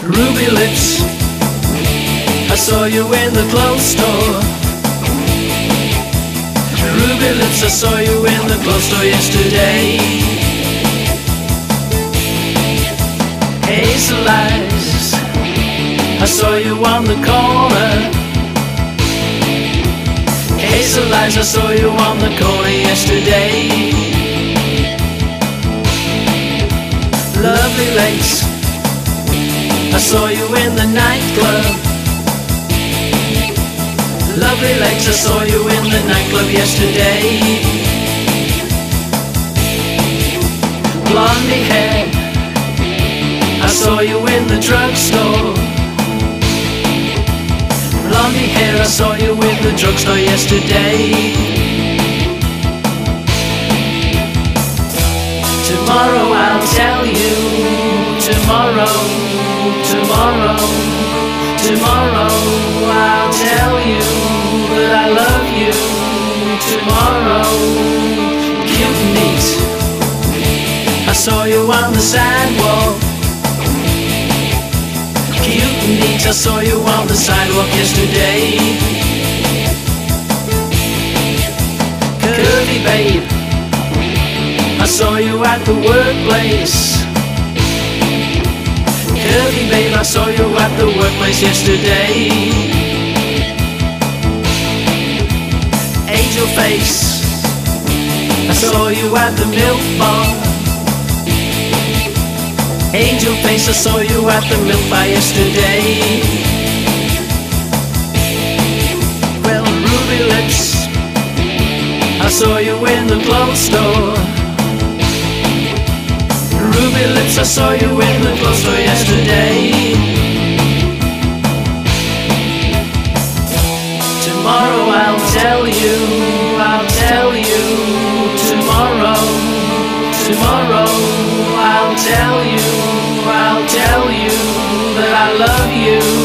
Ruby lips, I saw you in the clothes store. Ruby lips, I saw you in the clothes store yesterday. Hazel eyes, I saw you on the corner. Hazel eyes, I saw you on the corner yesterday. Lovely legs, I saw you in the nightclub. Lovely legs, I saw you in the nightclub yesterday. Blondie hair, I saw you in the drugstore. Blondie hair, I saw you in the drugstore yesterday. Tomorrow I'll tell you. Tomorrow, tomorrow, tomorrow I'll tell you that I love you. Tomorrow, cute and neat, I saw you on the sidewalk. Cute and neat, I saw you on the sidewalk yesterday. Curvy babe, I saw you at the workplace. Curvy babe, I saw you at the workplace yesterday. Angel face, I saw you at the milk bar. Angel face, I saw you at the milk bar yesterday. Well, ruby lips, I saw you in the clothes store. Ruby lips, I saw you in the clothes store yesterday. Tomorrow I'll tell you, I'll tell you. Tomorrow, tomorrow I'll tell you that I love you.